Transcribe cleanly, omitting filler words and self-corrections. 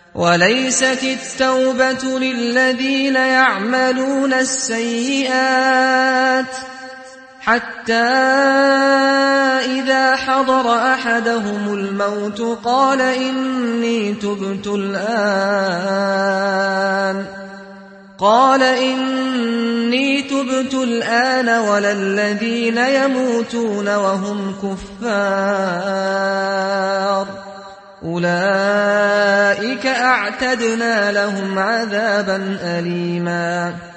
وليست التوبة للذين يعملون السيئات حتى إذا حضر أحدهم الموت قال إني تبت الآن ولا الذين يموتون وهم كفار أولئك أعتدنا لهم عذابا أليما